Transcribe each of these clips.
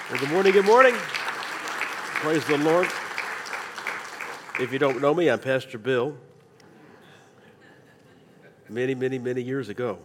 Well, good morning, good morning. Praise the Lord. If you don't know me, I'm Pastor Bill. Many years ago.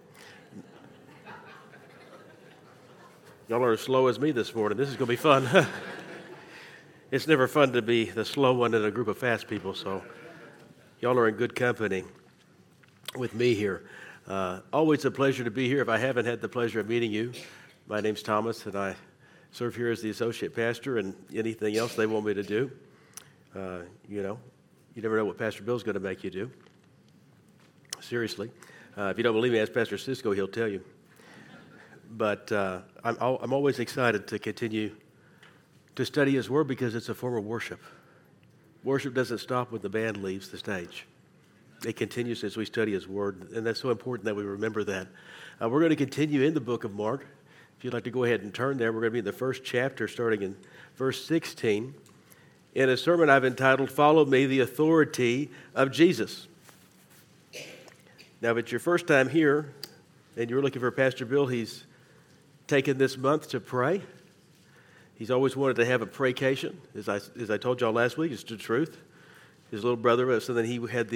Y'all are as slow as me this morning. This is going to be fun. It's never fun to be the slow one in a group of fast people, so y'all are in good company with me here. Always a pleasure to be here. If I haven't had the pleasure of meeting you, my name's Thomas, and I serve here as the associate pastor and anything else they want me to do. You never know what Pastor Bill's going to make you do. Seriously. If you don't believe me, ask Pastor Cisco, he'll tell you. But I'm always excited to continue to study His Word because it's a form of worship. Worship doesn't stop when the band leaves the stage. It continues as we study His Word, and that's so important that we remember that. We're going to continue in the book of Mark. If you'd like to go ahead and turn there, we're going to be in the first chapter, starting in verse 16. In a sermon I've entitled, Follow Me, the Authority of Jesus. Now, if it's your first time here, and you're looking for Pastor Bill, he's taken this month to pray. He's always wanted to have a praycation. As I told y'all last week, it's the truth. His little brother, so then he had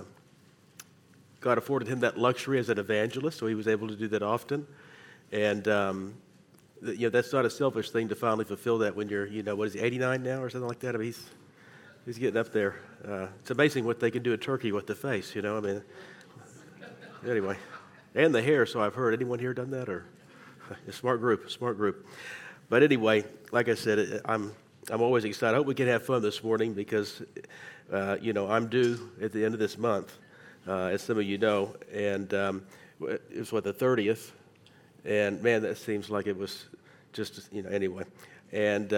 God afforded him that luxury as an evangelist, so he was able to do that often. And, that's not a selfish thing to finally fulfill that when you're, what is he, 89 now or something like that? I mean, he's getting up there. It's amazing what they can do in Turkey with the face, anyway. And the hair, so I've heard. Anyone here done that? Or a smart group. But anyway, like I said, I'm always excited. I hope we can have fun this morning because, I'm due at the end of this month, as some of you know, and it's the 30th. And, man, that seems like it was just, anyway. And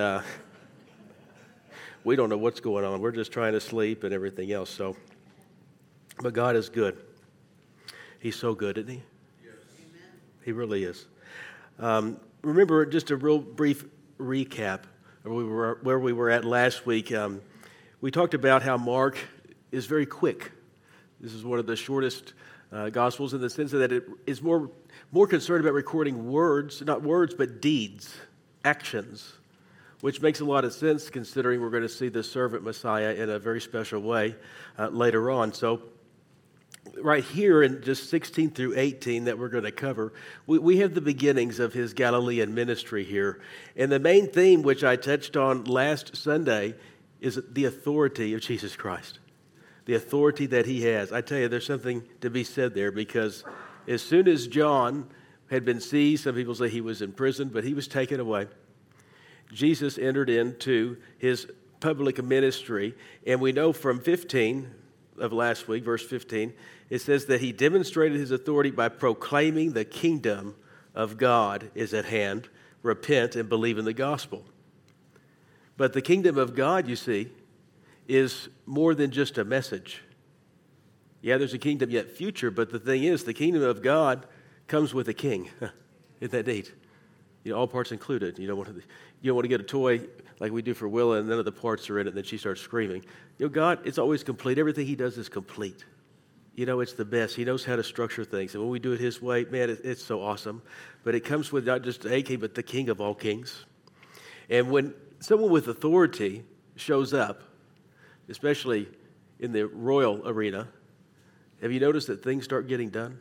we don't know what's going on. We're just trying to sleep and everything else. So, but God is good. He's so good, isn't He? Yes. He really is. Remember, just a real brief recap of where we were at last week. We talked about how Mark is very quick. This is one of the shortest Gospels in the sense that it is more concerned about recording words, not words, but deeds, actions, which makes a lot of sense considering we're going to see the servant Messiah in a very special way later on. So right here in just 16 through 18 that we're going to cover, we have the beginnings of His Galilean ministry here. And the main theme, which I touched on last Sunday, is the authority of Jesus Christ. The authority that He has. I tell you, there's something to be said there because as soon as John had been seized, some people say he was in prison, but he was taken away. Jesus entered into His public ministry, and we know from 15 of last week, verse 15, it says that He demonstrated His authority by proclaiming the kingdom of God is at hand. Repent and believe in the gospel. But the kingdom of God, you see, is more than just a message. Yeah, there's a kingdom yet future, but the thing is, the kingdom of God comes with a king. Isn't that neat? All parts included. You don't want to get a toy like we do for Willa, and none of the parts are in it, and then she starts screaming. God, it's always complete. Everything He does is complete. It's the best. He knows how to structure things, and when we do it His way, man, it's so awesome. But it comes with not just a king, but the King of all kings. And when someone with authority shows up, especially in the royal arena, have you noticed that things start getting done?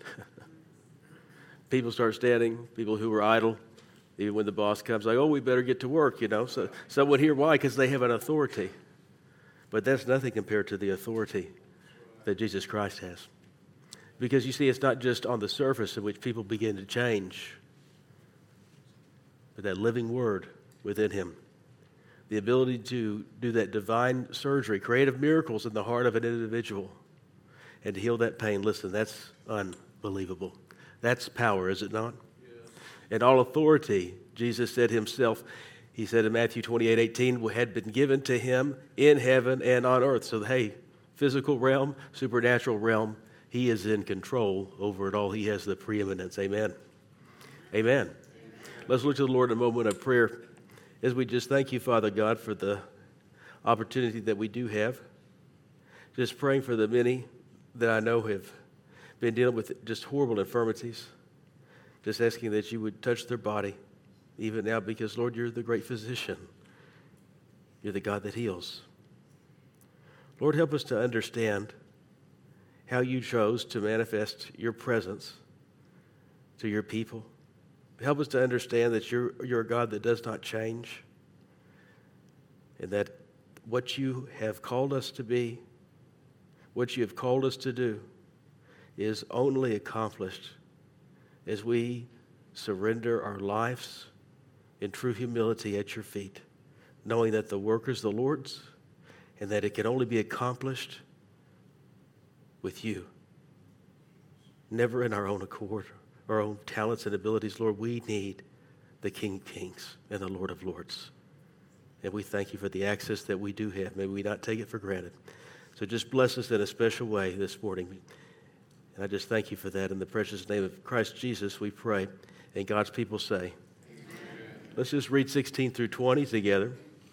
People start standing, people who were idle, even when the boss comes, like, oh, we better get to work, So someone here, why? Because they have an authority. But that's nothing compared to the authority that Jesus Christ has. Because you see, it's not just on the surface in which people begin to change, but that living word within Him. The ability to do that divine surgery, creative miracles in the heart of an individual, and to heal that pain. Listen, that's unbelievable. That's power, is it not? Yes. And all authority, Jesus said Himself, He said in Matthew 28:18, had been given to Him in heaven and on earth. So, hey, physical realm, supernatural realm, He is in control over it all. He has the preeminence. Amen. Amen. Let's look to the Lord in a moment of prayer as we just thank You, Father God, for the opportunity that we do have. Just praying for the many that I know have been dealing with just horrible infirmities. Just asking that You would touch their body, even now, because, Lord, you're the great physician. You're the God that heals. Lord, help us to understand how you chose to manifest your presence to your people. Help us to understand that you're a God that does not change, and that what you have called us to be, what you have called us to do, is only accomplished as we surrender our lives in true humility at your feet, knowing that the work is the Lord's and that it can only be accomplished with you. Never in our own accord, our own talents and abilities. Lord, we need the King of Kings and the Lord of Lords. And we thank you for the access that we do have. May we not take it for granted. So just bless us in a special way this morning. And I just thank you for that. In the precious name of Christ Jesus, we pray. And God's people say, amen. Let's just read 16 through 20 together.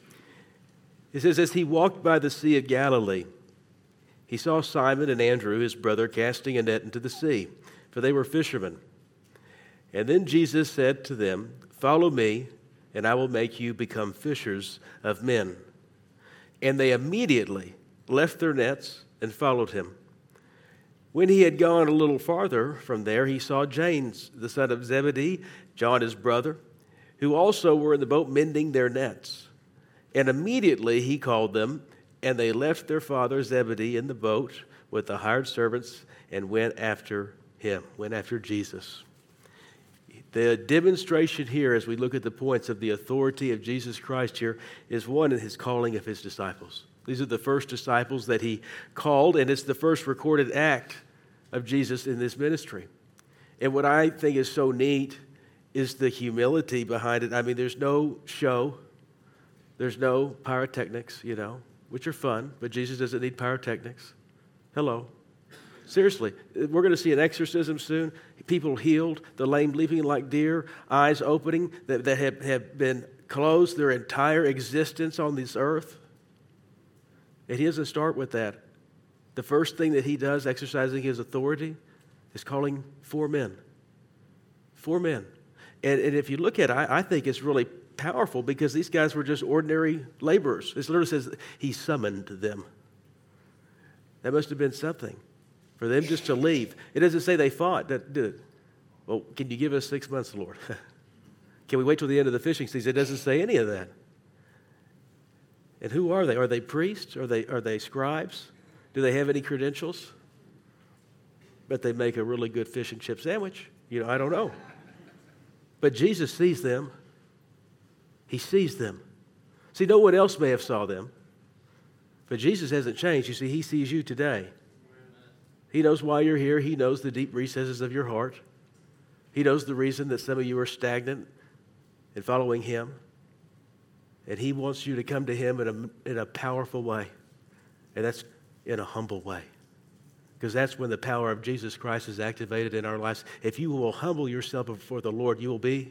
It says, as he walked by the Sea of Galilee, he saw Simon and Andrew, his brother, casting a net into the sea, for they were fishermen. And then Jesus said to them, follow me, and I will make you become fishers of men. And they immediately left their nets and followed him. When he had gone a little farther from there, he saw James, the son of Zebedee, John his brother, who also were in the boat mending their nets. And immediately he called them, and they left their father Zebedee in the boat with the hired servants and went after him, went after Jesus. The demonstration here, as we look at the points of the authority of Jesus Christ here, is one in his calling of his disciples. These are the first disciples that he called, and it's the first recorded act of Jesus in this ministry. And what I think is so neat is the humility behind it. I mean, there's no show. There's no pyrotechnics, which are fun, but Jesus doesn't need pyrotechnics. Hello. Seriously, we're going to see an exorcism soon. People healed, the lame leaping like deer, eyes opening that have been closed their entire existence on this earth. And he doesn't start with that. The first thing that he does, exercising his authority, is calling 4 men. 4 men. And if you look at it, I think it's really powerful because these guys were just ordinary laborers. It literally says he summoned them. That must have been something for them just to leave. It doesn't say they fought. Well, can you give us 6 months, Lord? Can we wait till the end of the fishing season? It doesn't say any of that. And who are they? Are they priests? Are they scribes? Do they have any credentials? But they make a really good fish and chip sandwich. I don't know. But Jesus sees them. He sees them. See, no one else may have saw them. But Jesus hasn't changed. You see, he sees you today. He knows why you're here. He knows the deep recesses of your heart. He knows the reason that some of you are stagnant in following him. And he wants you to come to him in a powerful way. And that's in a humble way. Because that's when the power of Jesus Christ is activated in our lives. If you will humble yourself before the Lord, you're going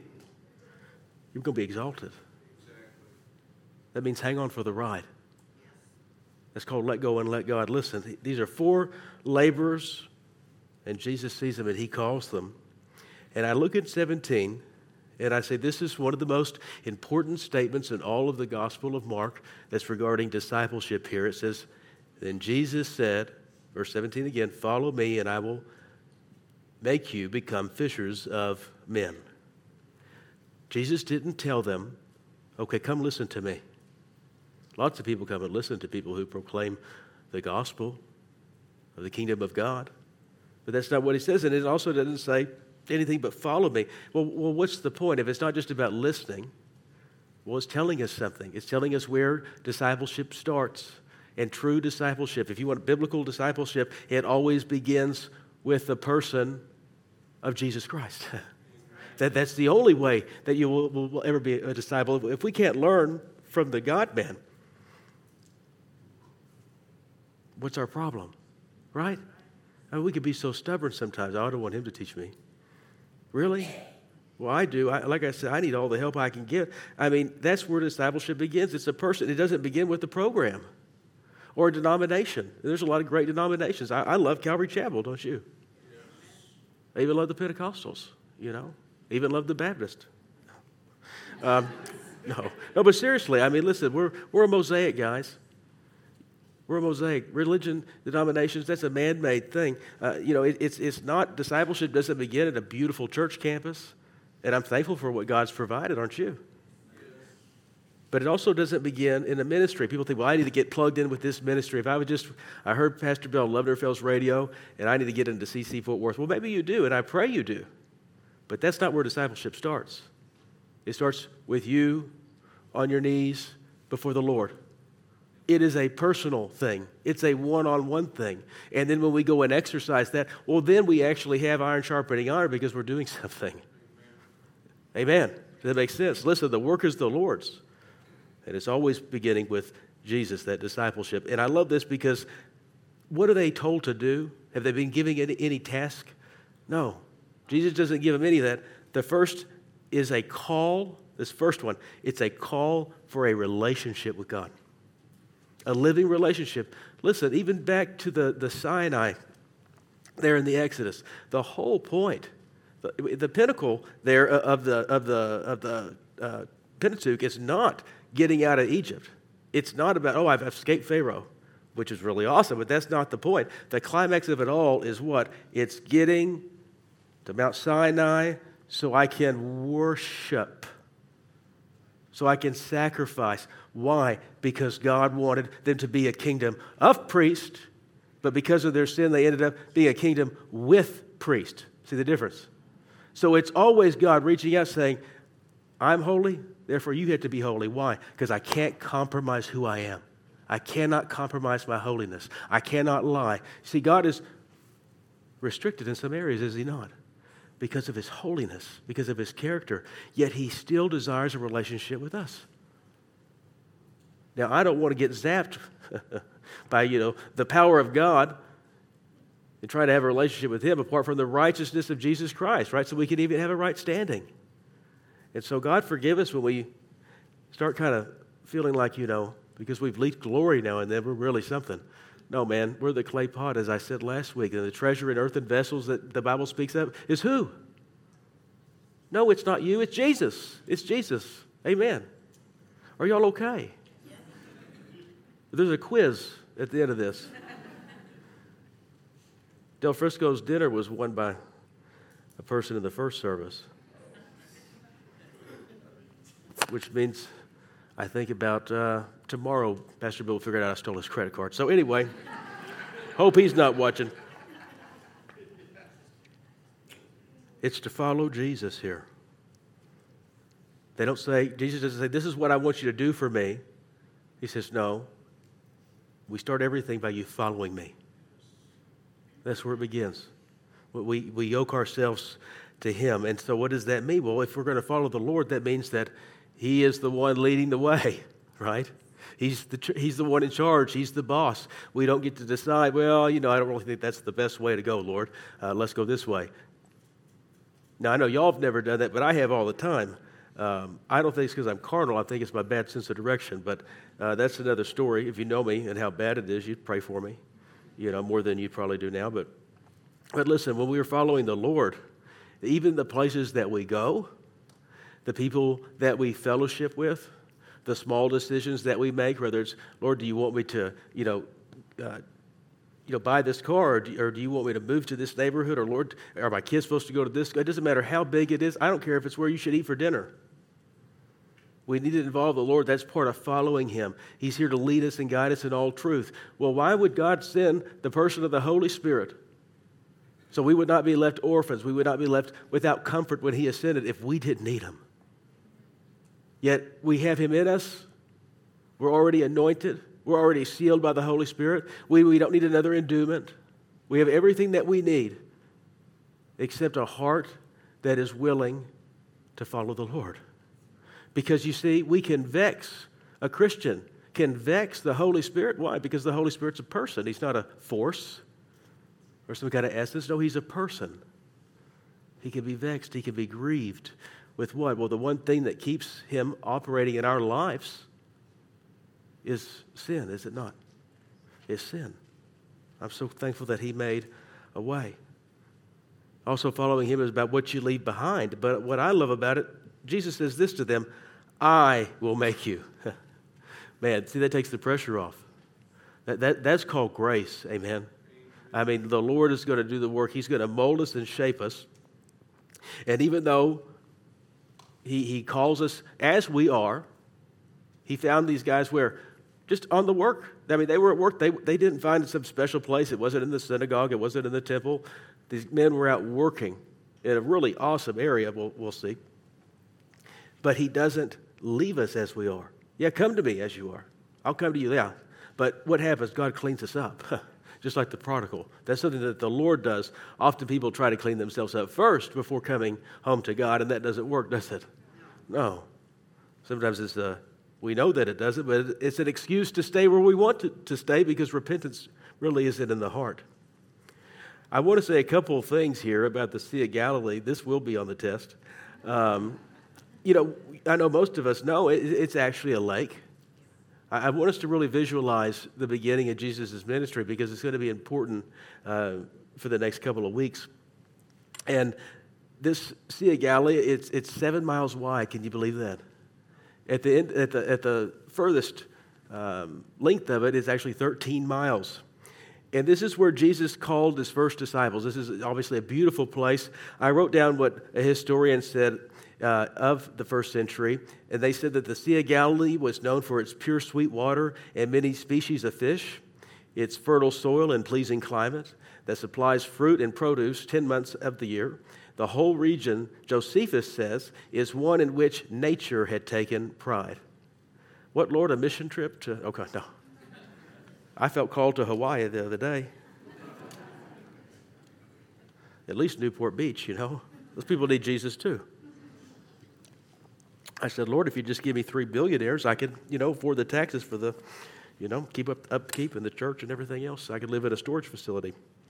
to be exalted. Exactly. That means hang on for the ride. That's called let go and let God. Listen, these are 4 laborers, and Jesus sees them and he calls them. And I look at 17, and I say this is one of the most important statements in all of the Gospel of Mark that's regarding discipleship here. It says, then Jesus said, verse 17 again, follow me and I will make you become fishers of men. Jesus didn't tell them, okay, come listen to me. Lots of people come and listen to people who proclaim the gospel of the kingdom of God. But that's not what he says. And it also doesn't say anything but follow me. Well, what's the point? If it's not just about listening, well, it's telling us something. It's telling us where discipleship starts. And true discipleship, if you want biblical discipleship, it always begins with the person of Jesus Christ. That's the only way that you will ever be a disciple. If we can't learn from the God-man, what's our problem? Right? I mean, we can be so stubborn sometimes. I don't want him to teach me. Really? Well, I do. Like I said, I need all the help I can get. I mean, that's where discipleship begins. It's a person. It doesn't begin with the program or a denomination. There's a lot of great denominations. I love Calvary Chapel, don't you? Yes. I even love the Pentecostals, I even love the Baptist. No, but seriously, I mean, listen, we're a mosaic, guys. We're a mosaic. Religion, denominations, that's a man-made thing. It's not, discipleship doesn't begin at a beautiful church campus. And I'm thankful for what God's provided, aren't you? But it also doesn't begin in a ministry. People think, well, I need to get plugged in with this ministry. If I heard Pastor Bill on Love Never Fails Radio, and I need to get into CC Fort Worth. Well, maybe you do, and I pray you do. But that's not where discipleship starts. It starts with you on your knees before the Lord. It is a personal thing. It's a one-on-one thing. And then when we go and exercise that, well, then we actually have iron sharpening iron because we're doing something. Amen. Does that make sense? Listen, the work is the Lord's. And it's always beginning with Jesus, that discipleship. And I love this because what are they told to do? Have they been giving any task? No. Jesus doesn't give them any of that. The first is a call. This first one, it's a call for a relationship with God. A living relationship. Listen, even back to the Sinai there in the Exodus, the whole point, the pinnacle there of the Pentateuch is not getting out of Egypt. It's not about, I've escaped Pharaoh, which is really awesome, but that's not the point. The climax of it all is what? It's getting to Mount Sinai so I can worship, so I can sacrifice. Why? Because God wanted them to be a kingdom of priests, but because of their sin, they ended up being a kingdom with priests. See the difference? So it's always God reaching out saying, I'm holy, therefore you have to be holy. Why? Because I can't compromise who I am. I cannot compromise my holiness. I cannot lie. See, God is restricted in some areas, is he not? Because of his holiness, because of his character. Yet he still desires a relationship with us. Now, I don't want to get zapped by, the power of God and try to have a relationship with him apart from the righteousness of Jesus Christ, right? So we can even have a right standing. And so God forgive us when we start kind of feeling like, because we've leaked glory now and then, we're really something. No, man, we're the clay pot, as I said last week. And the treasure in earthen vessels that the Bible speaks of is who? No, it's not you, it's Jesus. It's Jesus. Amen. Are y'all okay? There's a quiz at the end of this. Del Frisco's dinner was won by a person in the first service, which means I think about tomorrow, Pastor Bill figured out I stole his credit card. So anyway, hope he's not watching. It's to follow Jesus here. They don't say, Jesus doesn't say, this is what I want you to do for me. He says, no, we start everything by you following me. That's where it begins. We yoke ourselves to him. And so what does that mean? Well, if we're going to follow the Lord, that means that he is the one leading the way, right? He's the one in charge. He's the boss. We don't get to decide, well, I don't really think that's the best way to go, Lord. Let's go this way. Now, I know y'all have never done that, but I have all the time. I don't think it's because I'm carnal. I think it's my bad sense of direction. But that's another story. If you know me and how bad it is, you'd pray for me, more than you probably do now. But listen, when we were following the Lord, even the places that we go, the people that we fellowship with, the small decisions that we make, whether it's, Lord, do you want me to, buy this car, or do you want me to move to this neighborhood, or Lord, are my kids supposed to go to this? It doesn't matter how big it is. I don't care if it's where you should eat for dinner. We need to involve the Lord. That's part of following him. He's here to lead us and guide us in all truth. Well, why would God send the person of the Holy Spirit? So we would not be left orphans. We would not be left without comfort when he ascended if we didn't need him. Yet we have him in us. We're already anointed. We're already sealed by the Holy Spirit. We don't need another endowment. We have everything that we need except a heart that is willing to follow the Lord. Because you see, we can vex, a Christian can vex the Holy Spirit. Why? Because the Holy Spirit's a person. He's not a force or some kind of essence. No, he's a person. He can be vexed. He can be grieved. With what? Well, the one thing that keeps him operating in our lives is sin, is it not? It's sin. I'm so thankful that he made a way. Also, following him is about what you leave behind. But what I love about it, Jesus says this to them, I will make you. Man, see, that takes the pressure off. That's called grace, amen. I mean, the Lord is going to do the work. He's going to mold us and shape us. And even though he calls us as we are, he found these guys where just on the work. I mean, they were at work. They didn't find some special place. It wasn't in the synagogue. It wasn't in the temple. These men were out working in a really awesome area, we'll see. But he doesn't leave us as we are. Yeah, come to me as you are. I'll come to you, yeah. But what happens? God cleans us up, just like the prodigal. That's something that the Lord does. Often people try to clean themselves up first before coming home to God, and that doesn't work, does it? No. Sometimes we know that it doesn't, but it's an excuse to stay where we want to stay because repentance really isn't in the heart. I want to say a couple of things here about the Sea of Galilee. This will be on the test. I know most of us know it's actually a lake. I want us to really visualize the beginning of Jesus' ministry because it's going to be important for the next couple of weeks. And this Sea of Galilee, it's 7 miles wide. Can you believe that? At the furthest length of it is actually 13 miles. And this is where Jesus called his first disciples. This is obviously a beautiful place. I wrote down what a historian said of the first century, and they said that the Sea of Galilee was known for its pure sweet water and many species of fish, its fertile soil and pleasing climate that supplies fruit and produce 10 months of the year. The whole region, Josephus says, is one in which nature had taken pride. What, Lord, a mission trip to... Okay, no. I felt called to Hawaii the other day. At least Newport Beach, Those people need Jesus too. I said, Lord, if you just give me 3 billionaires, I could, afford the taxes for the, keep upkeep in the church and everything else. I could live in a storage facility.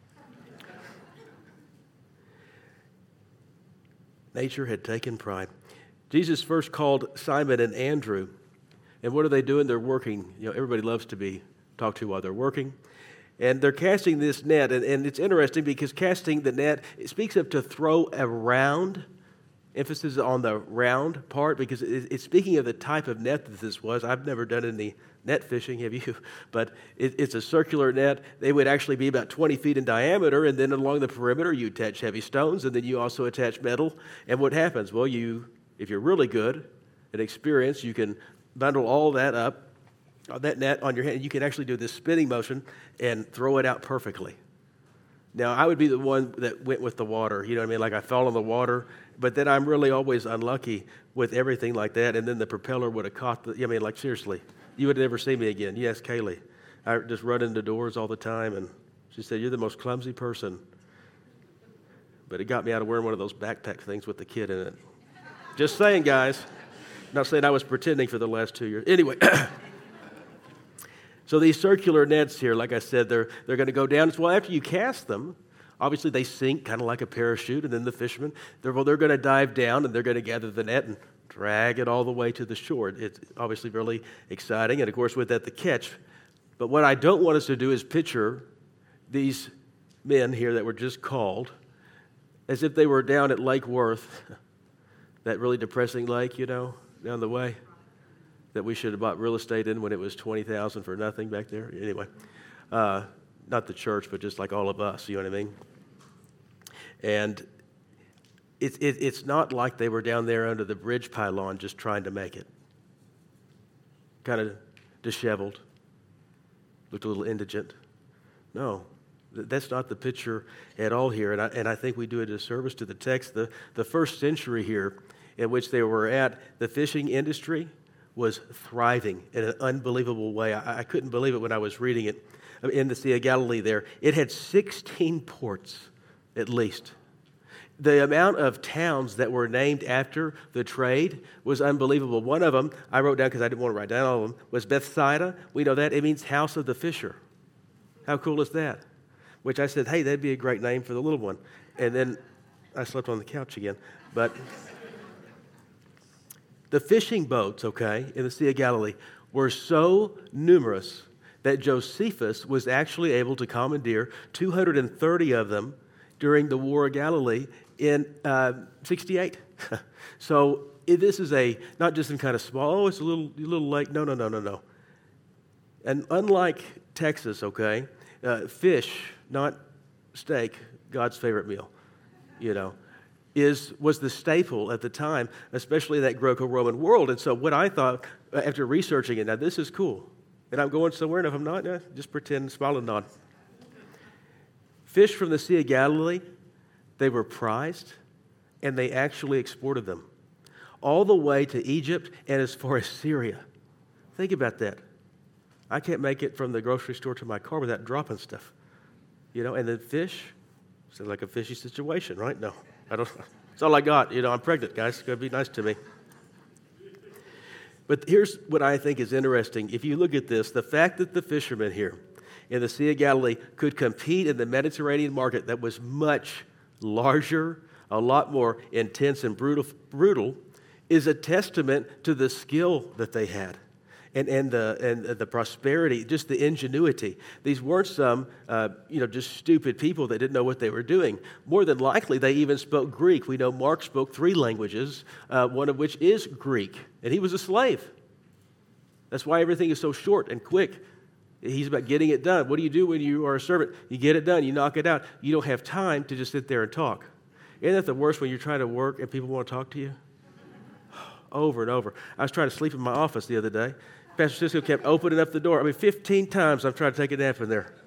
Nature had taken pride. Jesus first called Simon and Andrew. And what are they doing? They're working. Everybody loves to be talked to while they're working. And they're casting this net. And it's interesting because casting the net, it speaks of to throw around. Emphasis on the round part because it's speaking of the type of net that this was. I've never done any net fishing, have you? But it's a circular net. They would actually be about 20 feet in diameter, and then along the perimeter you attach heavy stones, and then you also attach metal. And what happens? Well, if you're really good and experienced, you can bundle all that up, that net on your hand, and you can actually do this spinning motion and throw it out perfectly. Now, I would be the one that went with the water, you know what I mean? Like I fell in the water, but then I'm really always unlucky with everything like that, and then the propeller would have caught seriously, you would never see me again. You ask Kaylee. I just run into doors all the time, and she said, you're the most clumsy person. But it got me out of wearing one of those backpack things with the kid in it. Just saying, guys. Not saying I was pretending for the last 2 years. Anyway. So these circular nets here, like I said, they're going to go down. Well, after you cast them, obviously they sink kind of like a parachute, and then the fishermen, they're going to dive down, and they're going to gather the net and drag it all the way to the shore. It's obviously really exciting, and of course with that, the catch. But what I don't want us to do is picture these men here that were just called as if they were down at Lake Worth, that really depressing lake, down the way, that we should have bought real estate in when it was $20,000 for nothing back there. Anyway, not the church, but just like all of us, you know what I mean? And it's not like they were down there under the bridge pylon just trying to make it. Kind of disheveled, looked a little indigent. No, that's not the picture at all here. And I think we do a disservice to the text. The first century here in which they were at, the fishing industry was thriving in an unbelievable way. I couldn't believe it when I was reading it in the Sea of Galilee there. It had 16 ports, at least. The amount of towns that were named after the trade was unbelievable. One of them, I wrote down because I didn't want to write down all of them, was Bethsaida. We know that. It means house of the fisher. How cool is that? Which I said, hey, that'd be a great name for the little one. And then I slept on the couch again. But the fishing boats, in the Sea of Galilee were so numerous that Josephus was actually able to commandeer 230 of them during the War of Galilee in 68. So this is not just some kind of small, oh, it's a little lake. No. And unlike Texas, okay, fish, not steak, God's favorite meal, was the staple at the time, especially in that Greco-Roman world. And so what I thought, after researching it, now this is cool. And I'm going somewhere, and if I'm not, just pretend, smile and nod. Fish from the Sea of Galilee, they were prized, and they actually exported them all the way to Egypt and as far as Syria. Think about that. I can't make it from the grocery store to my car without dropping stuff. And then fish, sounds like a fishy situation, right? No, I don't. It's all I got. I'm pregnant, guys. It's going to be nice to me. But here's what I think is interesting. If you look at this, the fact that the fishermen here in the Sea of Galilee could compete in the Mediterranean market that was much larger, a lot more intense and brutal is a testament to the skill that they had. And the prosperity, just the ingenuity. These weren't some, just stupid people that didn't know what they were doing. More than likely, they even spoke Greek. We know Mark spoke 3 languages, one of which is Greek, and he was a slave. That's why everything is so short and quick. He's about getting it done. What do you do when you are a servant? You get it done. You knock it out. You don't have time to just sit there and talk. Isn't that the worst when you're trying to work and people want to talk to you? Over and over. I was trying to sleep in my office the other day. Pastor Cisco kept opening up the door. 15 times I've tried to take a nap in there.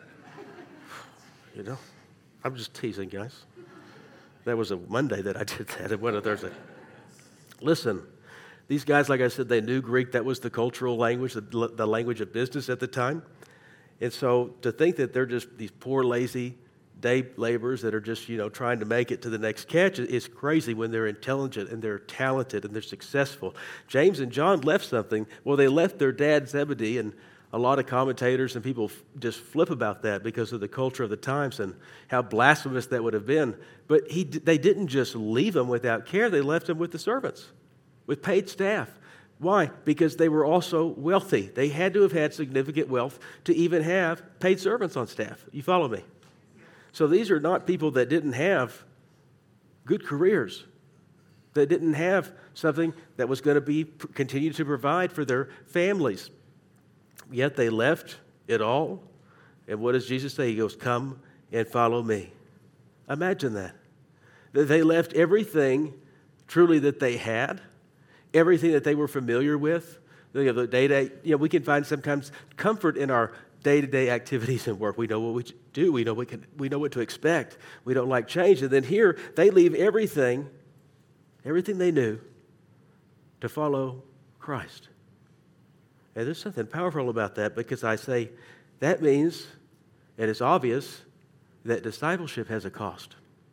I'm just teasing, guys. That was a Monday that I did that. It wasn't a Thursday. Listen, these guys, like I said, they knew Greek. That was the cultural language, the language of business at the time. And so to think that they're just these poor, lazy day laborers that are just, trying to make it to the next catch is crazy when they're intelligent and they're talented and they're successful. James and John left something. Well, they left their dad Zebedee, and a lot of commentators and people just flip about that because of the culture of the times and how blasphemous that would have been. But they didn't just leave them without care. They left them with the servants, with paid staff. Why? Because they were also wealthy. They had to have had significant wealth to even have paid servants on staff. You follow me? So these are not people that didn't have good careers, that didn't have something that was going to continue to provide for their families. Yet they left it all. And what does Jesus say? He goes, "Come and follow me." Imagine that. They left everything truly that they had, everything that they were familiar with. The day-to-day, we can find sometimes comfort in our day-to-day activities and work. We know what we do. We know what to expect. We don't like change. And then here, they leave everything they knew to follow Christ. And there's something powerful about that, because I say that means, and it's obvious, that discipleship has a cost.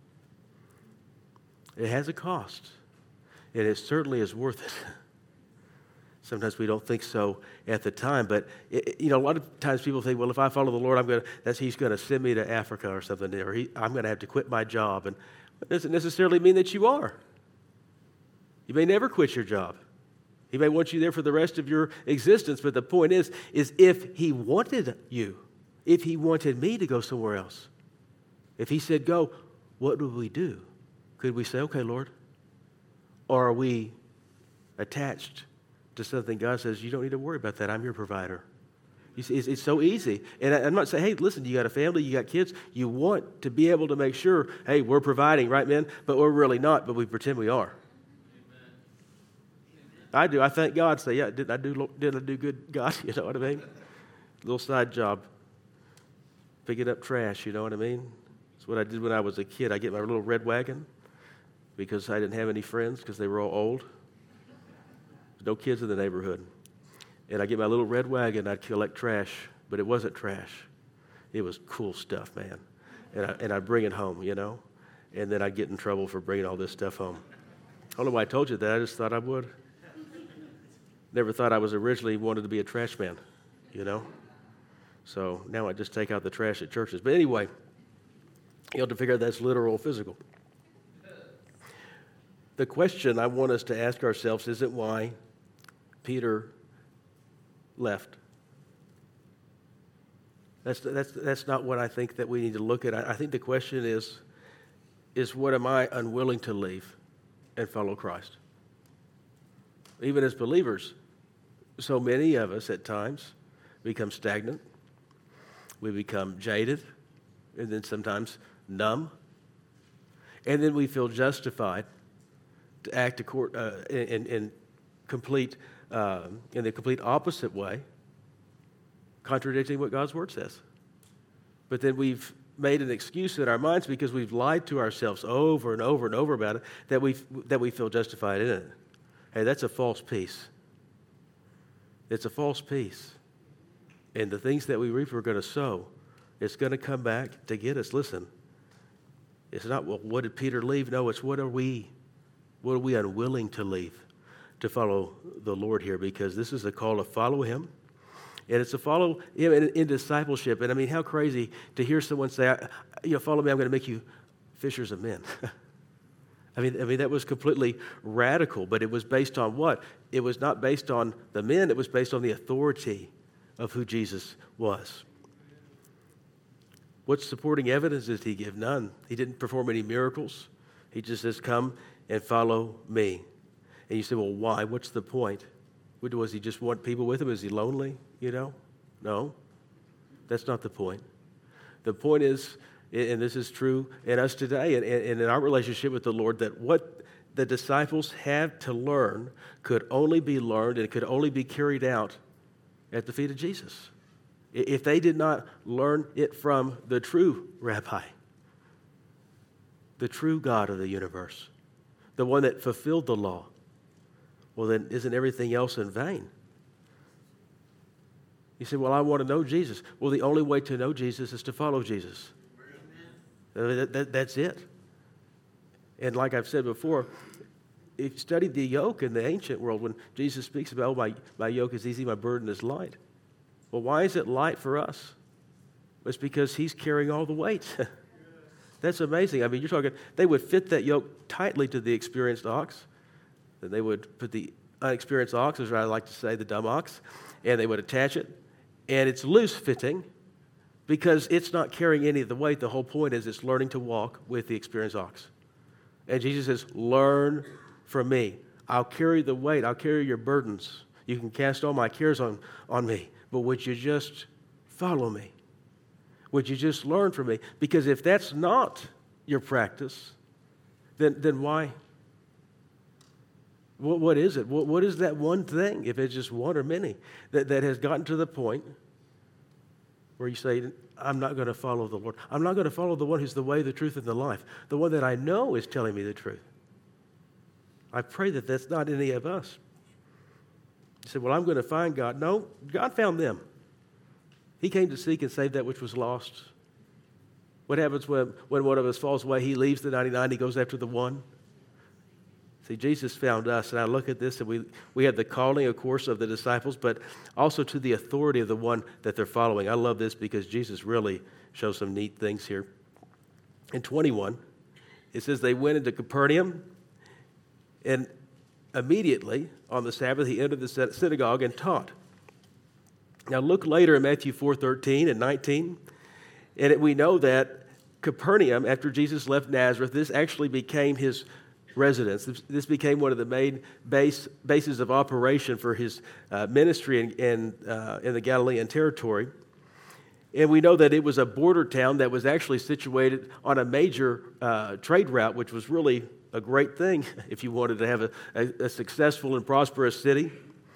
It has a cost, and it certainly is worth it. Sometimes we don't think so at the time, but a lot of times people think, well, if I follow the Lord, He's going to send me to Africa or something, or I'm going to have to quit my job. And it doesn't necessarily mean that you are. You may never quit your job. He may want you there for the rest of your existence, but the point is if He wanted you, if He wanted me to go somewhere else, if He said go, what would we do? Could we say, okay, Lord? Or are we attached to something God says, you don't need to worry about that, I'm your provider? You see, it's so easy. And I'm not saying, hey, listen, you got a family, you got kids, you want to be able to make sure, hey, we're providing, right, men? But we're really not, but we pretend we are. Amen. I do. I thank God. Say, yeah, did I do good, God? You know what I mean? Little side job. Picking up trash, you know what I mean? That's what I did when I was a kid. I get my little red wagon because I didn't have any friends because they were all old. No kids in the neighborhood. And I get my little red wagon, I'd collect trash, but it wasn't trash. It was cool stuff, man. And I'd bring it home, and then I'd get in trouble for bringing all this stuff home. I don't know why I told you that, I just thought I would. Never thought I was originally wanted to be a trash man, So now I just take out the trash at churches. But anyway, you have to figure out that's literal or physical. The question I want us to ask ourselves isn't why Peter left. That's not what I think that we need to look at. I think the question is what am I unwilling to leave and follow Christ? even as believers, so many of us at times become stagnant. We become jaded, and then sometimes numb. And then we feel justified to act in the complete opposite way, contradicting what God's Word says. But then we've made an excuse in our minds because we've lied to ourselves over and over and over about it that we feel justified in it. Hey, that's a false peace. It's a false peace. And the things that we reap are going to sow. It's going to come back to get us. Listen, it's not, well, what did Peter leave? No, it's what are we unwilling to leave to follow the Lord here? Because this is a call to follow Him. And it's to follow Him in discipleship. And I mean, how crazy to hear someone say, follow me, I'm going to make you fishers of men. I mean, that was completely radical, but it was based on what? It was not based on the men, it was based on the authority of who Jesus was. What supporting evidence did He give? None. He didn't perform any miracles. He just says, come and follow me. And you say, well, why? What's the point? Was He just want people with Him? Is He lonely? No, that's not the point. The point is, and this is true in us today and in our relationship with the Lord, that what the disciples had to learn could only be learned and could only be carried out at the feet of Jesus. If they did not learn it from the true rabbi, the true God of the universe, the one that fulfilled the law, well, then isn't everything else in vain? You say, well, I want to know Jesus. Well, the only way to know Jesus is to follow Jesus. That's it. And like I've said before, if you studied the yoke in the ancient world, when Jesus speaks about, my yoke is easy, my burden is light. Well, why is it light for us? It's because He's carrying all the weight. That's amazing. I mean, you're talking, they would fit that yoke tightly to the experienced ox. Then they would put the unexperienced ox, as I like to say, the dumb ox, and they would attach it. And it's loose fitting because it's not carrying any of the weight. The whole point is it's learning to walk with the experienced ox. And Jesus says, learn from me. I'll carry the weight. I'll carry your burdens. You can cast all my cares on me. But would you just follow me? Would you just learn from me? Because if that's not your practice, then why? What is it? What is that one thing, if it's just one or many, that has gotten to the point where you say, I'm not going to follow the Lord. I'm not going to follow the one who's the way, the truth, and the life. The one that I know is telling me the truth. I pray that that's not any of us. You say, well, I'm going to find God. No, God found them. He came to seek and save that which was lost. What happens when one of us falls away? He leaves the 99, he goes after the one. See, Jesus found us, and I look at this, and we have the calling, of course, of the disciples, but also to the authority of the one that they're following. I love this because Jesus really shows some neat things here. In 21, it says they went into Capernaum, and immediately on the Sabbath, He entered the synagogue and taught. Now look later in Matthew 4:13 and 19, and we know that Capernaum, after Jesus left Nazareth, this actually became His residence. This became one of the main bases of operation for His ministry in the Galilean territory. And we know that it was a border town that was actually situated on a major trade route, which was really a great thing if you wanted to have a successful and prosperous city.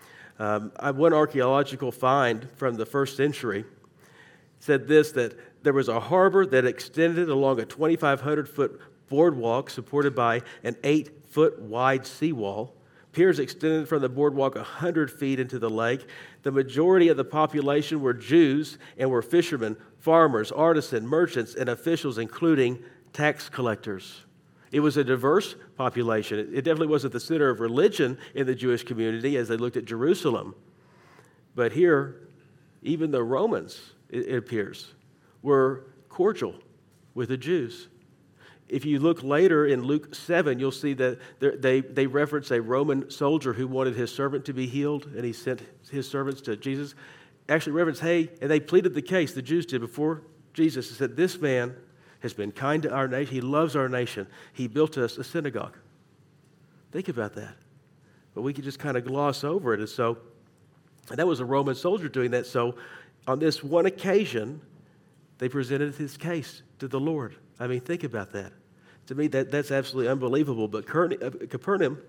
One archaeological find from the first century said this, that there was a harbor that extended along a 2,500-foot boardwalk supported by an 8-foot wide seawall. Piers extended from the boardwalk 100 feet into the lake. The majority of the population were Jews and were fishermen, farmers, artisans, merchants, and officials, including tax collectors. It was a diverse population. It definitely wasn't the center of religion in the Jewish community as they looked at Jerusalem. But here, even the Romans, it appears, were cordial with the Jews. If you look later in Luke 7, you'll see that they reference a Roman soldier who wanted his servant to be healed, and he sent his servants to Jesus. Actually reference, hey, and they pleaded the case, the Jews did, before Jesus, and said, this man has been kind to our nation. He loves our nation. He built us a synagogue. Think about that. but we could just kind of gloss over it. And that was a Roman soldier doing that. So on this one occasion, they presented his case to the Lord. I mean, think about that. To me, that's absolutely unbelievable. But Capernaum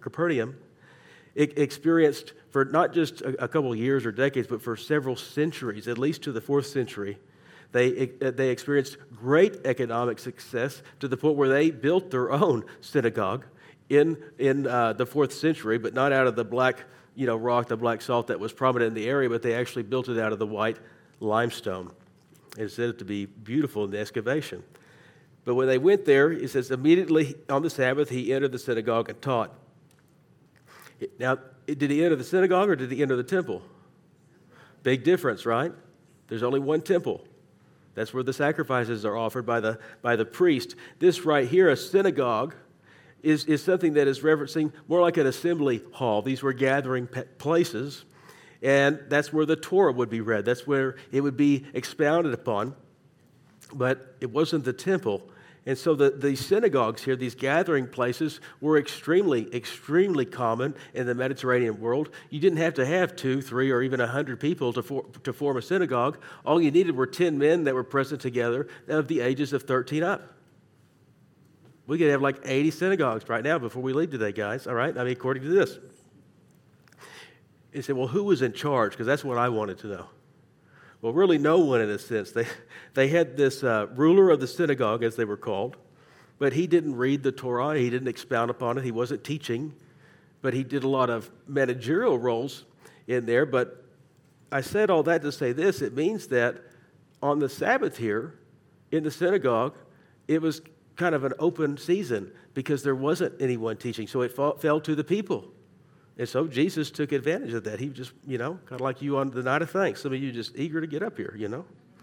experienced for not just a couple of years or decades, but for several centuries, at least to the 4th century, they experienced great economic success to the point where they built their own synagogue in the 4th century, but not out of the black rock, the black salt that was prominent in the area, but they actually built it out of the white limestone. It's said to be beautiful in the excavation. But when they went there, it says, immediately on the Sabbath, he entered the synagogue and taught. Now, did he enter the synagogue or did he enter the temple? Big difference, right? There's only one temple. That's where the sacrifices are offered by the priest. This right here, a synagogue, is something that is referencing more like an assembly hall. These were gathering places, and that's where the Torah would be read. That's where it would be expounded upon, but it wasn't the temple. And so the synagogues here, these gathering places, were extremely, extremely common in the Mediterranean world. You didn't have to have 2, 3, or even 100 people to form a synagogue. All you needed were 10 men that were present together of the ages of 13 up. We could have like 80 synagogues right now before we leave today, guys, all right? I mean, according to this. You say, well, who was in charge? Because that's what I wanted to know. Well, really no one in a sense. They had this ruler of the synagogue, as they were called, but he didn't read the Torah. He didn't expound upon it. He wasn't teaching, but he did a lot of managerial roles in there. But I said all that to say this. It means that on the Sabbath here in the synagogue, it was kind of an open season because there wasn't anyone teaching, so it fell to the people. And so Jesus took advantage of that. He just, kind of like you on the night of thanks. Some of you just eager to get up here, And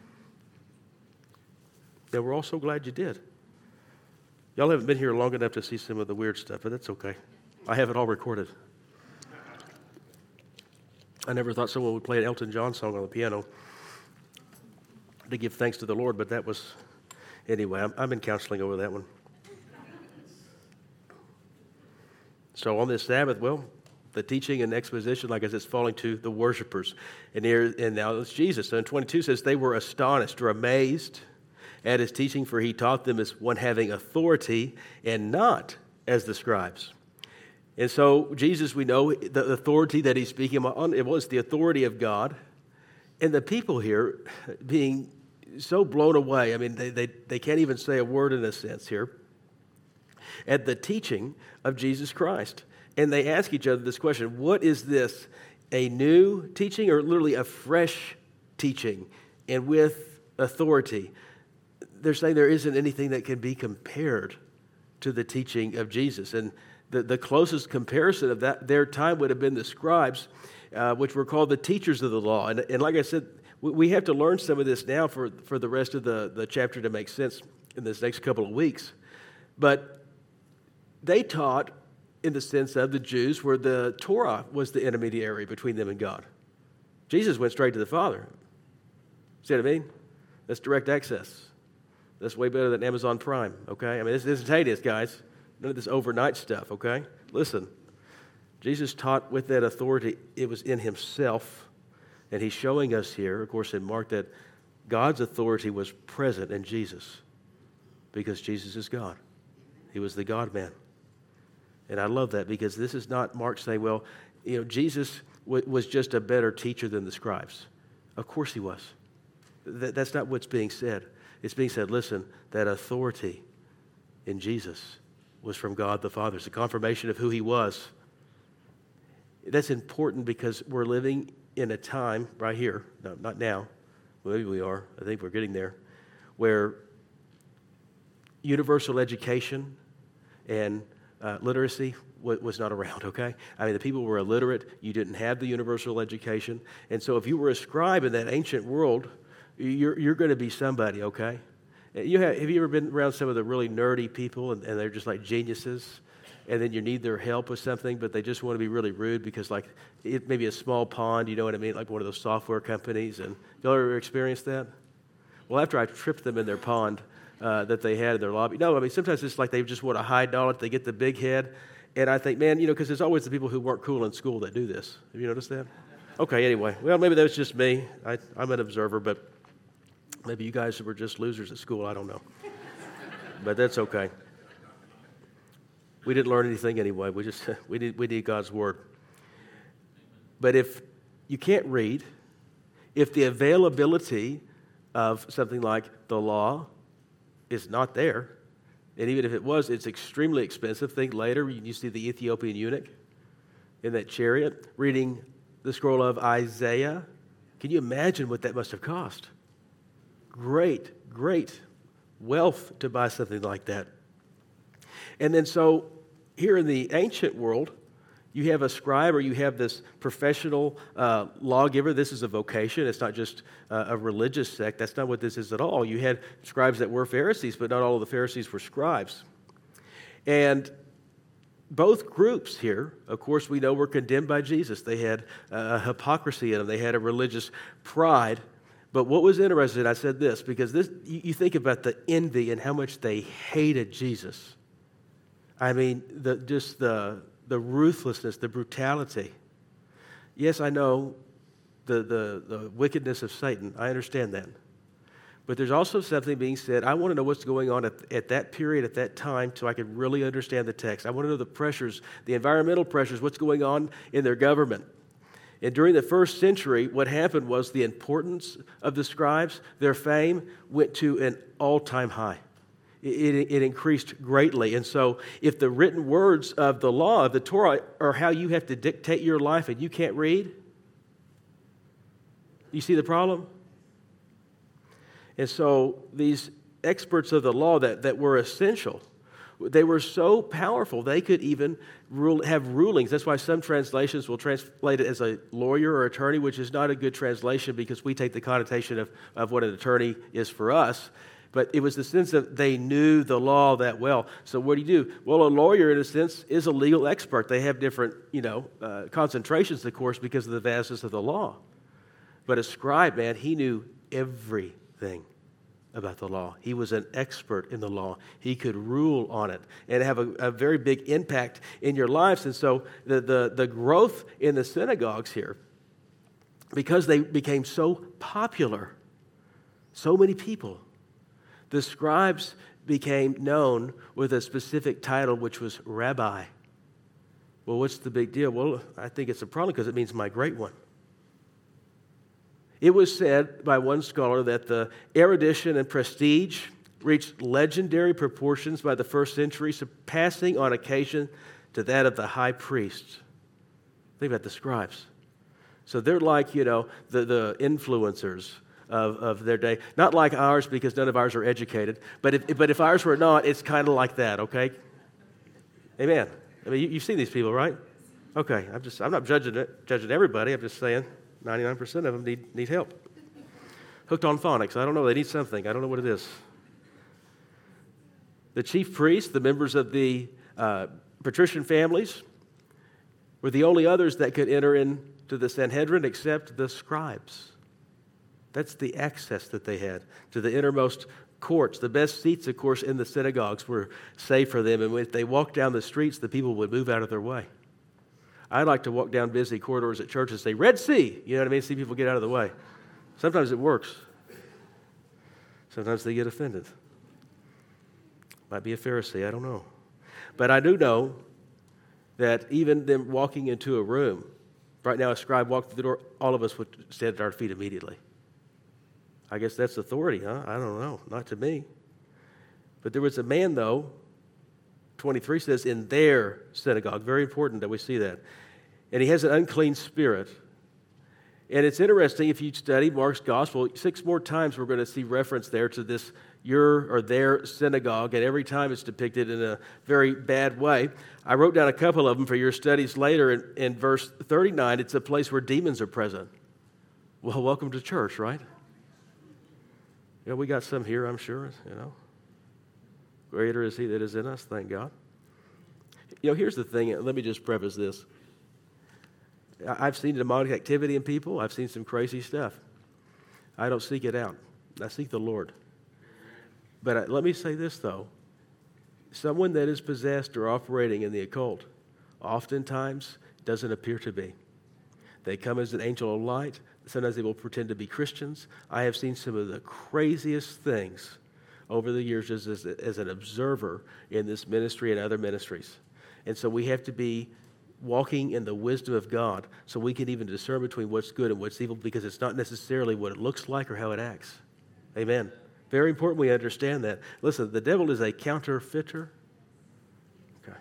we're all so glad you did. Y'all haven't been here long enough to see some of the weird stuff, but that's okay. I have it all recorded. I never thought someone would play an Elton John song on the piano to give thanks to the Lord, but that was, anyway, I'm in counseling over that one. So on this Sabbath, the teaching and exposition, like I said, is falling to the worshipers. And now it's Jesus. So in 22 says, they were astonished or amazed at his teaching, for he taught them as one having authority and not as the scribes. And so Jesus, we know the authority that he's speaking on, it was the authority of God. And the people here being so blown away, I mean, they can't even say a word in a sense here, at the teaching of Jesus Christ. And they ask each other this question, what is this, a new teaching or literally a fresh teaching and with authority? They're saying there isn't anything that can be compared to the teaching of Jesus. And the closest comparison of their time would have been the scribes, which were called the teachers of the law. And like I said, we have to learn some of this now for the rest of the chapter to make sense in this next couple of weeks. But they taught in the sense of the Jews where the Torah was the intermediary between them and God. Jesus went straight to the Father. See what I mean? That's direct access. That's way better than Amazon Prime, okay? I mean, this isn't this, guys. None of this overnight stuff, okay? Listen, Jesus taught with that authority. It was in himself, and he's showing us here, of course, in Mark, that God's authority was present in Jesus because Jesus is God. He was the God-man. And I love that because this is not Mark saying, Jesus was just a better teacher than the scribes. Of course he was. That's not what's being said. It's being said, listen, that authority in Jesus was from God the Father. It's a confirmation of who he was. That's important because we're living in a time right here, no, not now, maybe we are, I think we're getting there, where universal education and literacy was not around, okay? I mean, the people were illiterate. You didn't have the universal education. And so if you were a scribe in that ancient world, you're going to be somebody, okay? Have you ever been around some of the really nerdy people and they're just like geniuses, and then you need their help with something, but they just want to be really rude because like it may be a small pond, you know what I mean, like one of those software companies, and y'all ever experienced that? Well, after I tripped them in their pond, that they had in their lobby. No, I mean, sometimes it's like they just want to hide knowledge. They get the big head, And I think, man, because there's always the people who weren't cool in school that do this. Have you noticed that? Okay, anyway. Well, maybe that was just me. I'm an observer, but maybe you guys were just losers at school. I don't know. But that's okay. We didn't learn anything anyway. We need God's Word. But if you can't read, if the availability of something like the law is not there, and even if it was, it's extremely expensive. Think later, you see the Ethiopian eunuch in that chariot reading the scroll of Isaiah. Can you imagine what that must have cost? Great wealth to buy something like that. And then so here in the ancient world, you have a scribe or you have this professional lawgiver. This is a vocation. It's not just a religious sect. That's not what this is at all. You had scribes that were Pharisees, but not all of the Pharisees were scribes. And both groups here, of course, we know were condemned by Jesus. They had hypocrisy in them. They had a religious pride. But what was interesting, I said this, because this you think about the envy and how much they hated Jesus. I mean, the ruthlessness, the brutality. Yes, I know the wickedness of Satan. I understand that. But there's also something being said. I want to know what's going on at that period, at that time, so I can really understand the text. I want to know the pressures, the environmental pressures, what's going on in their government. And during the first century, what happened was the importance of the scribes, their fame, went to an all-time high. It increased greatly. And so if the written words of the law, of the Torah, are how you have to dictate your life and you can't read, you see the problem? And so these experts of the law that were essential, they were so powerful, they could even have rulings. That's why some translations will translate it as a lawyer or attorney, which is not a good translation because we take the connotation of what an attorney is for us. But it was the sense that they knew the law that well. So what do? Well, a lawyer, in a sense, is a legal expert. They have different, concentrations, of course, because of the vastness of the law. But a scribe, man, he knew everything about the law. He was an expert in the law. He could rule on it and have a very big impact in your lives. And so the growth in the synagogues here, because they became so popular, so many people, the scribes became known with a specific title, which was rabbi. Well, what's the big deal? Well, I think it's a problem because it means my great one. It was said by one scholar that the erudition and prestige reached legendary proportions by the first century, surpassing on occasion to that of the high priest. Think about the scribes. So they're like, the influencers of their day. Not like ours because none of ours are educated, but if ours were not, it's kind of like that, okay? Amen. I mean, you've seen these people, right? Okay, I'm not judging everybody. I'm just saying 99% of them need help. Hooked on phonics. I don't know. They need something. I don't know what it is. The chief priests, the members of the patrician families, were the only others that could enter into the Sanhedrin except the scribes. That's the access that they had to the innermost courts. The best seats, of course, in the synagogues were saved for them. And if they walked down the streets, the people would move out of their way. I like to walk down busy corridors at church and say, Red Sea, you know what I mean? See people get out of the way. Sometimes it works. Sometimes they get offended. Might be a Pharisee, I don't know. But I do know that even them walking into a room, right now a scribe walked through the door, all of us would stand at our feet immediately. I guess that's authority, huh? I don't know. Not to me. But there was a man, though, 23 says, in their synagogue. Very important that we see that. And he has an unclean spirit. And it's interesting, if you study Mark's gospel, 6 more times we're going to see reference there to this your or their synagogue, and every time it's depicted in a very bad way. I wrote down a couple of them for your studies later. In verse 39, it's a place where demons are present. Well, welcome to church, right? We got some here, I'm sure, Greater is he that is in us, thank God. Here's the thing. Let me just preface this. I've seen demonic activity in people. I've seen some crazy stuff. I don't seek it out. I seek the Lord. But let me say this, though. Someone that is possessed or operating in the occult Oftentimes, it doesn't appear to be. They come as an angel of light. Sometimes they will pretend to be Christians. I have seen some of the craziest things over the years as an observer in this ministry and other ministries. And so we have to be walking in the wisdom of God so we can even discern between what's good and what's evil, because it's not necessarily what it looks like or how it acts. Amen. Very important we understand that. Listen, the devil is a counterfeiter. Okay.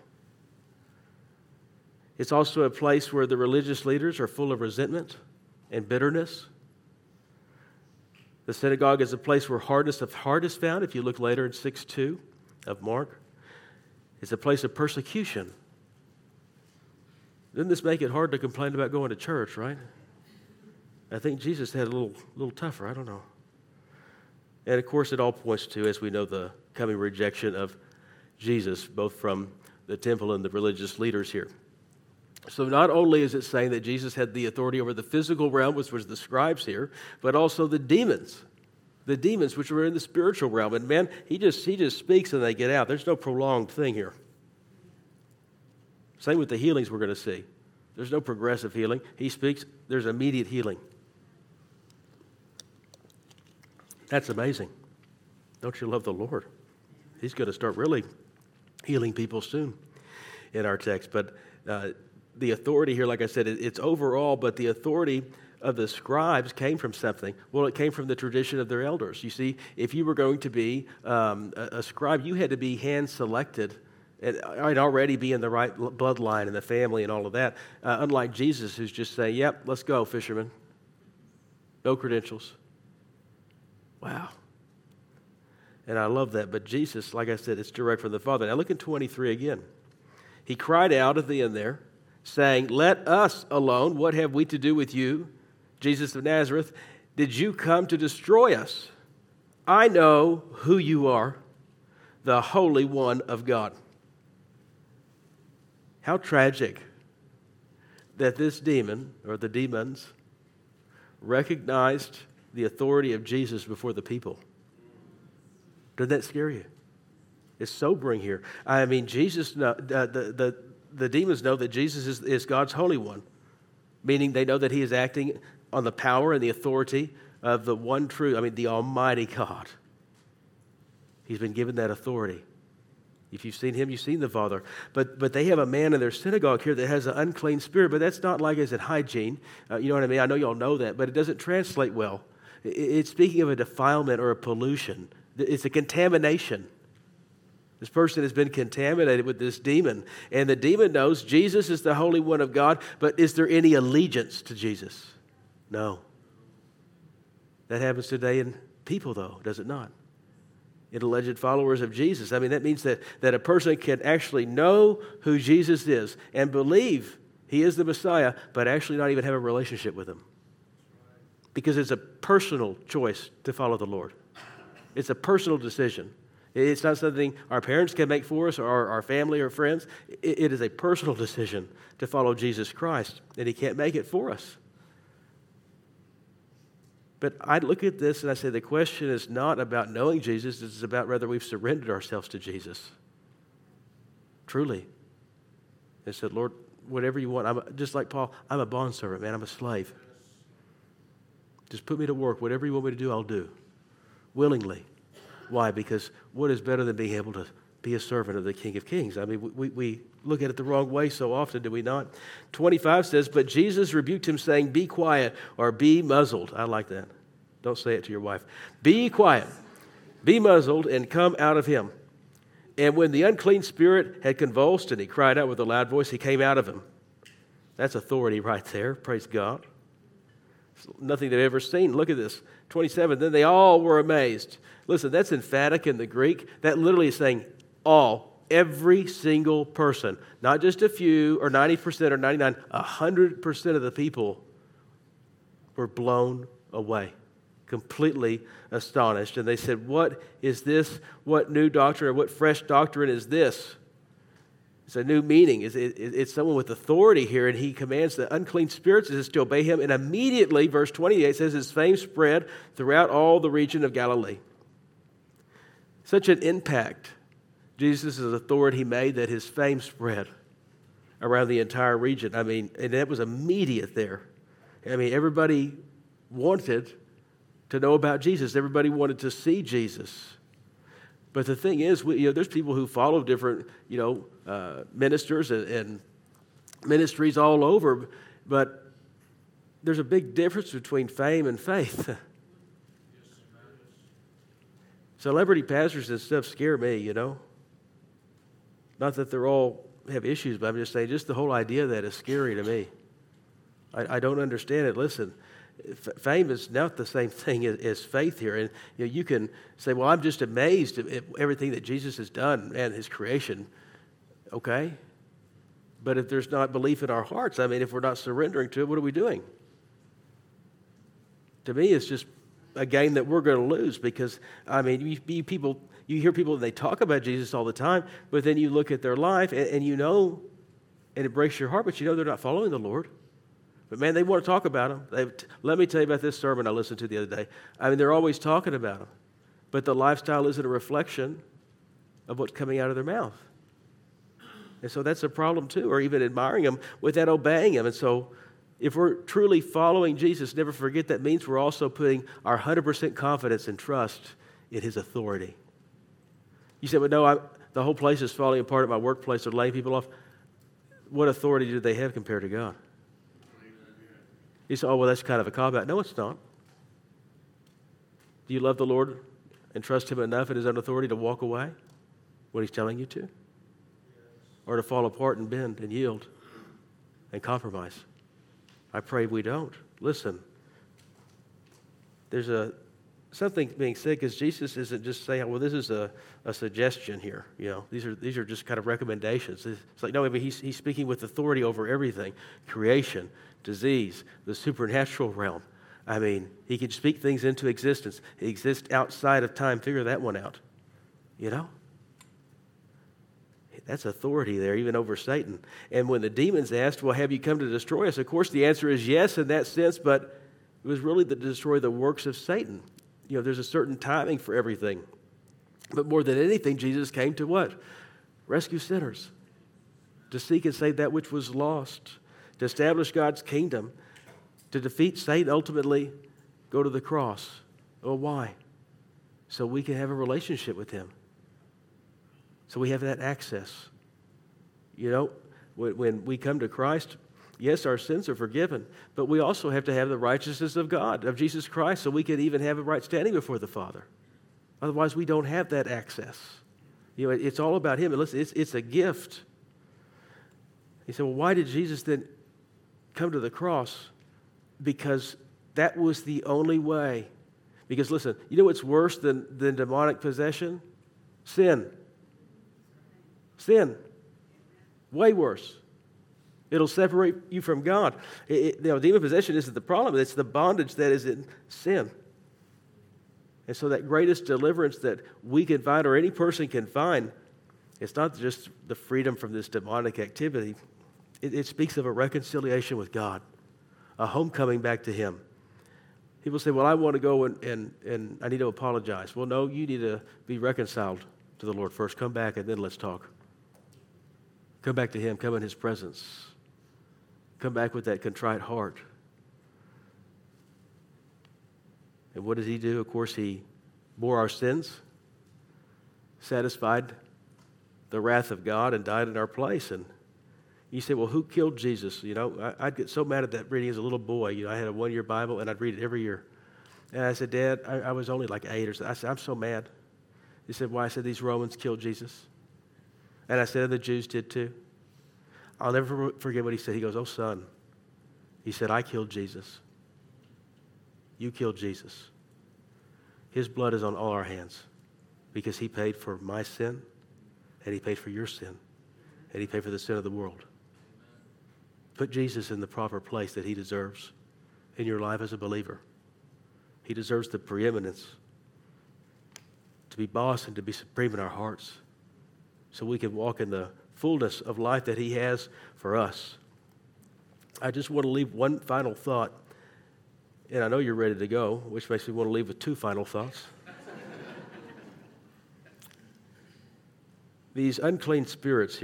It's also a place where the religious leaders are full of resentment and bitterness. The synagogue is a place where hardness of heart is found. If you look later in 6:2 of Mark, it's a place of persecution. Doesn't this make it hard to complain about going to church, right? I think Jesus had a little tougher. I don't know. And of course, it all points to, as we know, the coming rejection of Jesus, both from the temple and the religious leaders here. So not only is it saying that Jesus had the authority over the physical realm, which was the scribes here, but also the demons which were in the spiritual realm. And man, he just speaks and they get out. There's no prolonged thing here. Same with the healings we're going to see. There's no progressive healing. He speaks, there's immediate healing. That's amazing. Don't you love the Lord? He's going to start really healing people soon in our text. But the authority here, like I said, it's overall, but the authority of the scribes came from something. Well, it came from the tradition of their elders. You see, if you were going to be a scribe, you had to be hand-selected and already be in the right bloodline and the family and all of that. Unlike Jesus, who's just saying, yep, let's go, fisherman. No credentials. Wow. And I love that. But Jesus, like I said, it's direct from the Father. Now look in 23 again. He cried out at the end there, saying, let us alone. What have we to do with you, Jesus of Nazareth? Did you come to destroy us? I know who you are, the Holy One of God. How tragic that this demon, or the demons, recognized the authority of Jesus before the people. Doesn't that scare you? It's sobering here. I mean, Jesus, the demons know that Jesus is God's Holy One, meaning they know that he is acting on the power and the authority of the one true, the Almighty God. He's been given that authority. If you've seen him, you've seen the Father. But they have a man in their synagogue here that has an unclean spirit, but that's not like, is it hygiene? You know what I mean? I know y'all know that, but it doesn't translate well. It's speaking of a defilement or a pollution. It's a contamination. This person has been contaminated with this demon, and the demon knows Jesus is the Holy One of God, but is there any allegiance to Jesus? No. That happens today in people, though, does it not? In alleged followers of Jesus. That means that a person can actually know who Jesus is and believe he is the Messiah, but actually not even have a relationship with him. Because it's a personal choice to follow the Lord. It's a personal decision. It's not something our parents can make for us or our family or friends. It is a personal decision to follow Jesus Christ, and he can't make it for us. But I look at this and I say the question is not about knowing Jesus, it's about whether we've surrendered ourselves to Jesus. Truly. They said, Lord, whatever you want. Just like Paul, I'm a bondservant, man. I'm a slave. Just put me to work. Whatever you want me to do, I'll do. Willingly. Why? Because what is better than being able to be a servant of the King of Kings? We look at it the wrong way so often, do we not? 25 says, but Jesus rebuked him, saying, be quiet or be muzzled. I like that. Don't say it to your wife. Be quiet, be muzzled, and come out of him. And when the unclean spirit had convulsed and he cried out with a loud voice, he came out of him. That's authority right there. Praise God. It's nothing they've ever seen. Look at this. 27, then they all were amazed. Listen, that's emphatic in the Greek. That literally is saying all, every single person. Not just a few or 90% or 99, 100% of the people were blown away. Completely astonished. And they said, what is this? What new doctrine or what fresh doctrine is this? It's a new meaning. It's someone with authority here, and he commands the unclean spirits to obey him. And immediately, verse 28 says, his fame spread throughout all the region of Galilee. Such an impact Jesus' authority made that his fame spread. around the entire region. I mean, and that was immediate there. I mean, everybody wanted to know about Jesus. Everybody wanted to see Jesus. But the thing is, there's people who follow different, ministers and ministries all over, but there's a big difference between fame and faith. Celebrity pastors and stuff scare me, Not that they're all have issues, but I'm just saying, just the whole idea of that is scary to me. I don't understand it. Listen, fame is not the same thing as faith here. And you can say, well, I'm just amazed at everything that Jesus has done and his creation. Okay. But if there's not belief in our hearts, I mean, if we're not surrendering to it, what are we doing? To me, it's just a game that we're going to lose because, I mean, you hear people, they talk about Jesus all the time, but then you look at their life and and it breaks your heart, but they're not following the Lord. But man, they want to talk about him. Let me tell you about this sermon I listened to the other day. I mean, they're always talking about him, but the lifestyle isn't a reflection of what's coming out of their mouth. And so that's a problem too, or even admiring him without obeying him. And so if we're truly following Jesus, never forget that means we're also putting our 100% confidence and trust in his authority. You say, well, no, the whole place is falling apart at my workplace. They're laying people off. What authority do they have compared to God? You say, oh, well, that's kind of a cop-out. No, it's not. Do you love the Lord and trust him enough in his own authority to walk away when he's telling you to? Yes. Or to fall apart and bend and yield and compromise? I pray we don't. Listen, there's something being said because Jesus isn't just saying, well, this is a suggestion here. These are just kind of recommendations. It's like, no, I mean, he's speaking with authority over everything, creation, disease, the supernatural realm. I mean, he can speak things into existence. He exists outside of time. Figure that one out. That's authority there, even over Satan. And when the demons asked, well, have you come to destroy us? Of course, the answer is yes in that sense, but it was really to destroy the works of Satan. There's a certain timing for everything. But more than anything, Jesus came to what? Rescue sinners. To seek and save that which was lost. To establish God's kingdom. To defeat Satan, ultimately go to the cross. Oh, why? So we can have a relationship with him. So we have that access. When we come to Christ, yes, our sins are forgiven, but we also have to have the righteousness of God, of Jesus Christ, so we can even have a right standing before the Father. Otherwise, we don't have that access. It's all about him. And listen, it's a gift. He said, well, why did Jesus then come to the cross? Because that was the only way. Because listen, you know what's worse than demonic possession? Sin. Sin. Way worse. It'll separate you from God. Demon possession isn't the problem. It's the bondage that is in sin. And so that greatest deliverance that we can find, or any person can find, it's not just the freedom from this demonic activity. It speaks of a reconciliation with God, a homecoming back to him. People say, well, I want to go and I need to apologize. Well, no, you need to be reconciled to the Lord first. Come back and then let's talk. Come back to him. Come in his presence. Come back with that contrite heart. And what did he do? Of course, he bore our sins, satisfied the wrath of God, and died in our place. And you say, well, who killed Jesus? I'd get so mad at that reading as a little boy. I had a one-year Bible, and I'd read it every year. And I said, Dad, I was only like 8 or so. I said, I'm so mad. He said, why? I said, these Romans killed Jesus. And I said, and the Jews did too. I'll never forget what he said. He goes, oh, son. He said, I killed Jesus. You killed Jesus. His blood is on all our hands because he paid for my sin, and he paid for your sin, and he paid for the sin of the world. Put Jesus in the proper place that he deserves in your life as a believer. He deserves the preeminence to be boss and to be supreme in our hearts so we can walk in the fullness of life that he has for us. I just want to leave one final thought, and I know you're ready to go, which makes me want to leave with 2 final thoughts. These unclean spirits here,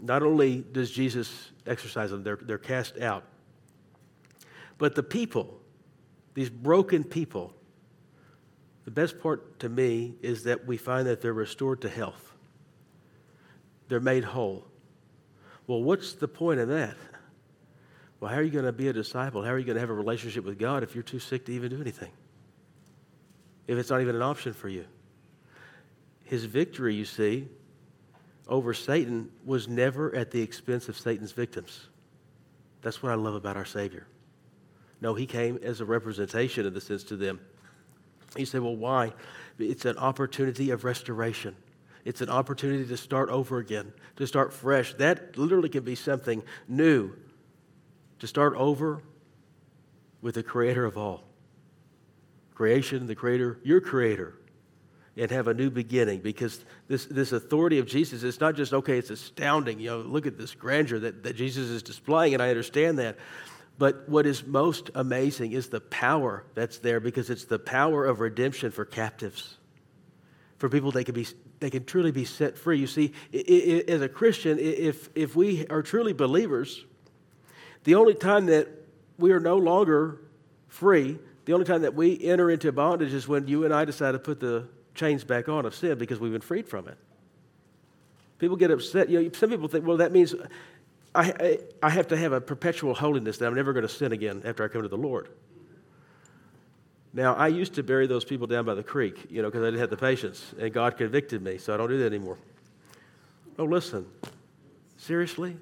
not only does Jesus exorcise them, they're cast out, but the people, these broken people, the best part to me is that we find that they're restored to health. They're made whole. Well, what's the point of that? Well, how are you going to be a disciple? How are you going to have a relationship with God if you're too sick to even do anything? If it's not even an option for you? His victory, you see, over Satan was never at the expense of Satan's victims. That's what I love about our Savior. No, he came as a representation in the sense to them. You say, well, why? It's an opportunity of restoration. It's an opportunity to start over again, to start fresh. That literally can be something new, to start over with the Creator of all. Creation, the Creator, your Creator, and have a new beginning, because this authority of Jesus is not just, okay, it's astounding. Look at this grandeur that Jesus is displaying, and I understand that. But what is most amazing is the power that's there, because it's the power of redemption for captives. For people, they can truly be set free. You see, as a Christian, if we are truly believers, the only time that we are no longer free, the only time that we enter into bondage is when you and I decide to put the chains back on of sin, because we've been freed from it. People get upset. Some people think, well, that means I have to have a perpetual holiness that I'm never going to sin again after I come to the Lord. Now, I used to bury those people down by the creek, because I didn't have the patience, and God convicted me, so I don't do that anymore. Oh, listen, seriously?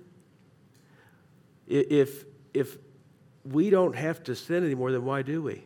If we don't have to sin anymore, then why do we?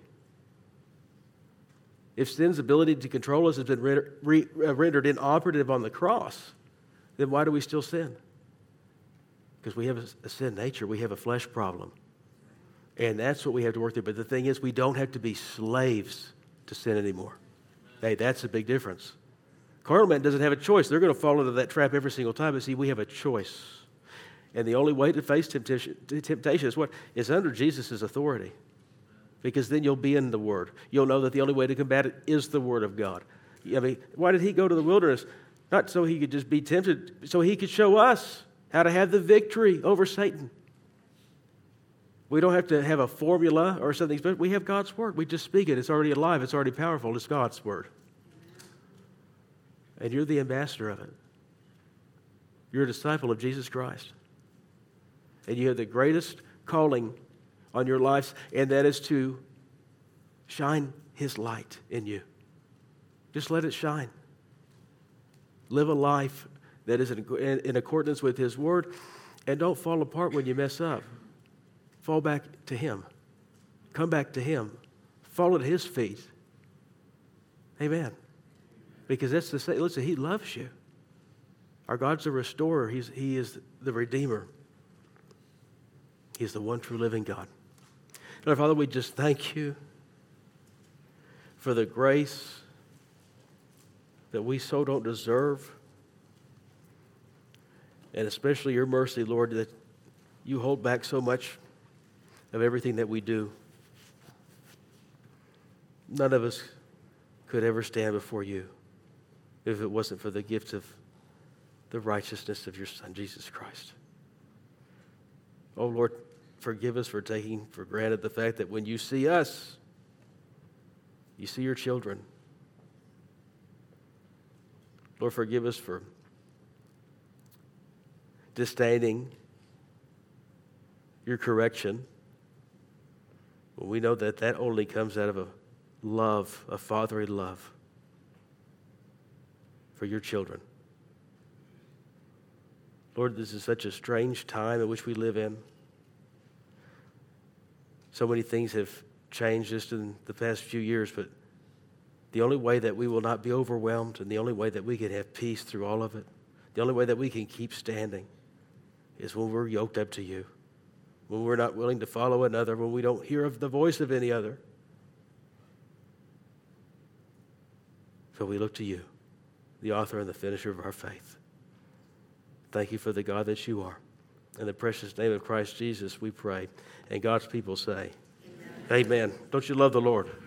If sin's ability to control us has been rendered inoperative on the cross, then why do we still sin? Because we have a sin nature. We have a flesh problem. And that's what we have to work through. But the thing is, we don't have to be slaves to sin anymore. Hey, that's a big difference. Carnal man doesn't have a choice. They're going to fall into that trap every single time. But see, we have a choice. And the only way to face temptation is what? Is under Jesus' authority. Because then you'll be in the Word. You'll know that the only way to combat it is the Word of God. I mean, why did he go to the wilderness? Not so he could just be tempted, so he could show us how to have the victory over Satan. We don't have to have a formula or something special. We have God's Word. We just speak it. It's already alive. It's already powerful. It's God's Word. And you're the ambassador of it. You're a disciple of Jesus Christ. And you have the greatest calling on your lives, and that is to shine His light in you. Just let it shine. Live a life that is in accordance with His Word, and don't fall apart when you mess up. Fall back to Him. Come back to Him. Fall at His feet. Amen. Because that's the same. Listen, He loves you. Our God's a restorer. He is the Redeemer. He's the one true living God. Lord Father, we just thank you for the grace that we so don't deserve, and especially your mercy, Lord, that you hold back so much of everything that we do. None of us could ever stand before you if it wasn't for the gift of the righteousness of your Son, Jesus Christ. Oh, Lord, forgive us for taking for granted the fact that when you see us, you see your children. Lord, forgive us for disdaining your correction when we know that that only comes out of a love, a fatherly love for your children. Lord, this is such a strange time in which we live in. So many things have changed just in the past few years, but the only way that we will not be overwhelmed, and the only way that we can have peace through all of it, the only way that we can keep standing is when we're yoked up to you, when we're not willing to follow another, when we don't hear of the voice of any other. So we look to you, the author and the finisher of our faith. Thank you for the God that you are. In the precious name of Christ Jesus, we pray. And God's people say, Amen. Amen. Don't you love the Lord?